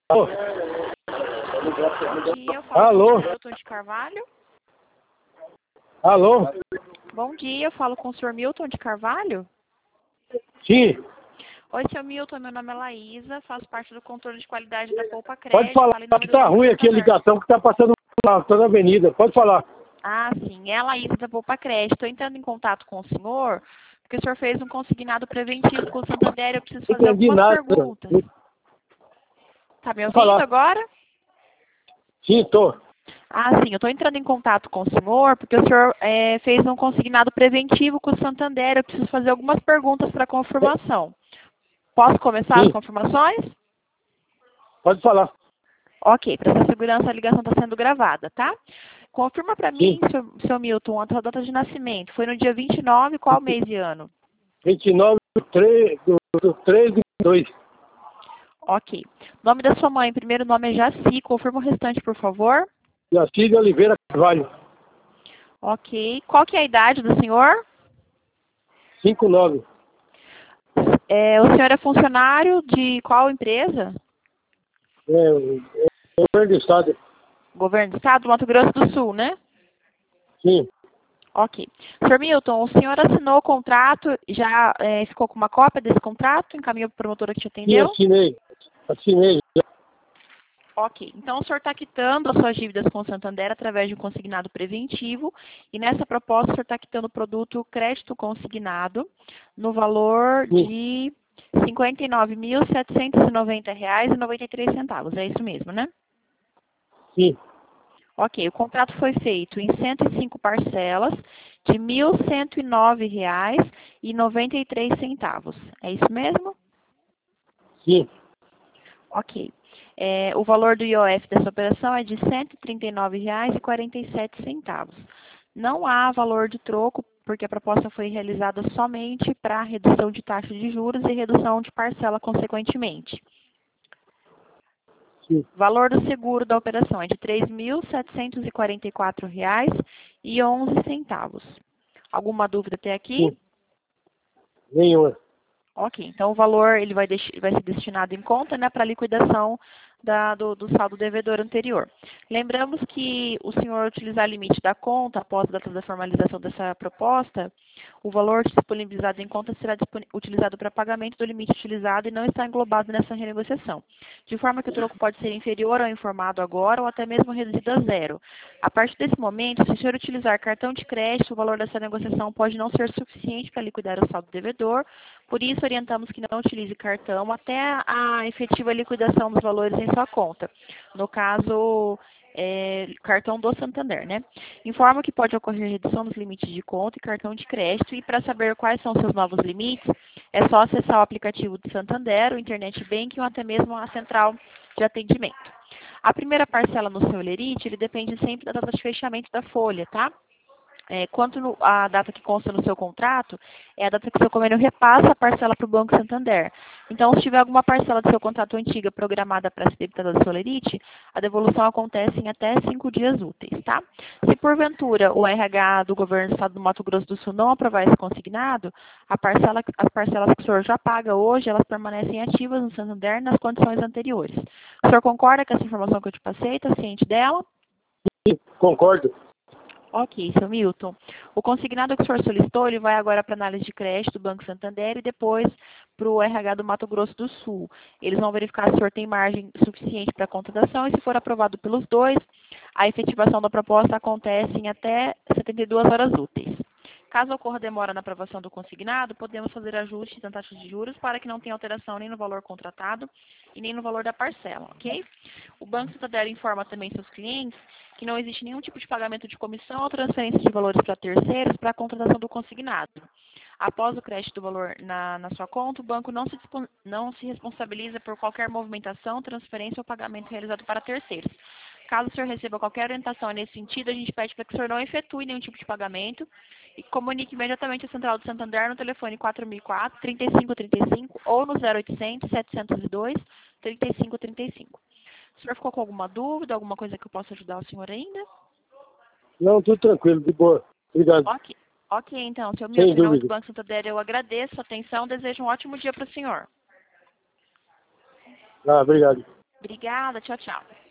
Alô? Bom dia, eu falo Alô? com o Milton de Carvalho. Alô? Bom dia, eu falo com o senhor Milton de Carvalho. Sim, Oi, seu Milton, meu nome é Laísa, faço parte do controle de qualidade da Poupa pode Crédito. falar, Falo em nome que do tá Banco ruim aqui a Santander. ligação, que tá passando na toda a avenida. Pode falar. Ah, sim, é a Laísa da Poupa Crédito. Estou entrando em contato com o senhor, porque o senhor fez um consignado preventivo com o Santander, eu preciso Não fazer entendi algumas nada. perguntas. Tá me Pode ouvindo falar. agora? Sim, tô. Ah, sim, eu estou entrando em contato com o senhor, porque o senhor fez um consignado preventivo com o Santander, eu preciso fazer algumas perguntas para confirmação. Posso começar as Sim, confirmações? pode falar. Ok, para sua segurança a ligação está sendo gravada, tá? Confirma para mim, Sim, seu Milton, a sua data de nascimento. Foi no dia 29, qual mês e ano? 29/3/2. Ok. Nome da sua mãe, primeiro nome é Jaci, confirma o restante, por favor. Jaci de Oliveira Carvalho. Ok. Qual que é a idade do senhor? 59. O senhor é funcionário de qual empresa? Governo do Estado. Governo do Estado do Mato Grosso do Sul, né? Sim, Ok. Sr. Milton, o senhor assinou o contrato, já ficou com uma cópia desse contrato, encaminhou para a promotora que te sim, atendeu? assinei. Assinei. Ok. Então, o senhor está quitando as suas dívidas com o Santander através de um consignado preventivo e nessa proposta o senhor está quitando o produto crédito consignado no valor Sim, de R$ 59.790,93. É isso mesmo, né? sim, Ok. O contrato foi feito em 105 parcelas de R$ 1.109,93. É isso mesmo? sim, Ok. O valor do IOF dessa operação é de R$ 139,47. Não há valor de troco, porque a proposta foi realizada somente para redução de taxa de juros e redução de parcela consequentemente. sim. O valor do seguro da operação é de R$ 3.744,11. Alguma dúvida até aqui? Sim. Nenhuma. Ok, então o valor ele vai ser destinado em conta, né, para liquidação do saldo devedor anterior. Lembramos que o senhor utilizar limite da conta após a data da formalização dessa proposta, o valor disponibilizado em conta será utilizado para pagamento do limite utilizado e não está englobado nessa renegociação. De forma que o troco pode ser inferior ao informado agora ou até mesmo reduzido a zero. A partir desse momento, se o senhor utilizar cartão de crédito, o valor dessa negociação pode não ser suficiente para liquidar o saldo devedor. Por isso, orientamos que não utilize cartão até a efetiva liquidação dos valores em sua conta. No caso, cartão do Santander, né? Informa que pode ocorrer redução dos limites de conta e cartão de crédito. E para saber quais são seus novos limites, é só acessar o aplicativo do Santander, o Internet Banking ou até mesmo a central de atendimento. A primeira parcela no seu lerite, ele depende sempre da data de fechamento da folha, tá? Quanto à data que consta no seu contrato, é a data que o seu convênio repassa a parcela para o Banco Santander. Então, se tiver alguma parcela do seu contrato antiga programada para ser debitada da Solerite, a devolução acontece em até 5 dias úteis, tá? Se porventura o RH do Governo do Estado do Mato Grosso do Sul não aprovar esse consignado, as parcelas que o senhor já paga hoje, elas permanecem ativas no Santander nas condições anteriores. O senhor concorda com essa informação que eu te passei? Está ciente dela? Sim, concordo. Ok, seu Milton. O consignado que o senhor solicitou, ele vai agora para a análise de crédito do Banco Santander e depois para o RH do Mato Grosso do Sul. Eles vão verificar se o senhor tem margem suficiente para a contratação e se for aprovado pelos dois, a efetivação da proposta acontece em até 72 horas úteis. Caso ocorra demora na aprovação do consignado, podemos fazer ajustes na taxa de juros para que não tenha alteração nem no valor contratado e nem no valor da parcela, ok? O Banco Santander informa também seus clientes que não existe nenhum tipo de pagamento de comissão ou transferência de valores para terceiros para a contratação do consignado. Após o crédito do valor na sua conta, o banco não se responsabiliza por qualquer movimentação, transferência ou pagamento realizado para terceiros. Caso o senhor receba qualquer orientação nesse sentido, a gente pede para que o senhor não efetue nenhum tipo de pagamento e comunique imediatamente a Central do Santander no telefone 4004-3535 ou no 0800-702-3535. O senhor ficou com alguma dúvida, alguma coisa que eu possa ajudar o senhor ainda? Não, tudo tranquilo, de boa. Obrigado. Ok, então, seu Sem Milton, em nome do dúvida. Banco Santander, eu agradeço a atenção, desejo um ótimo dia para o senhor. Ah, obrigado. Obrigada, tchau, tchau.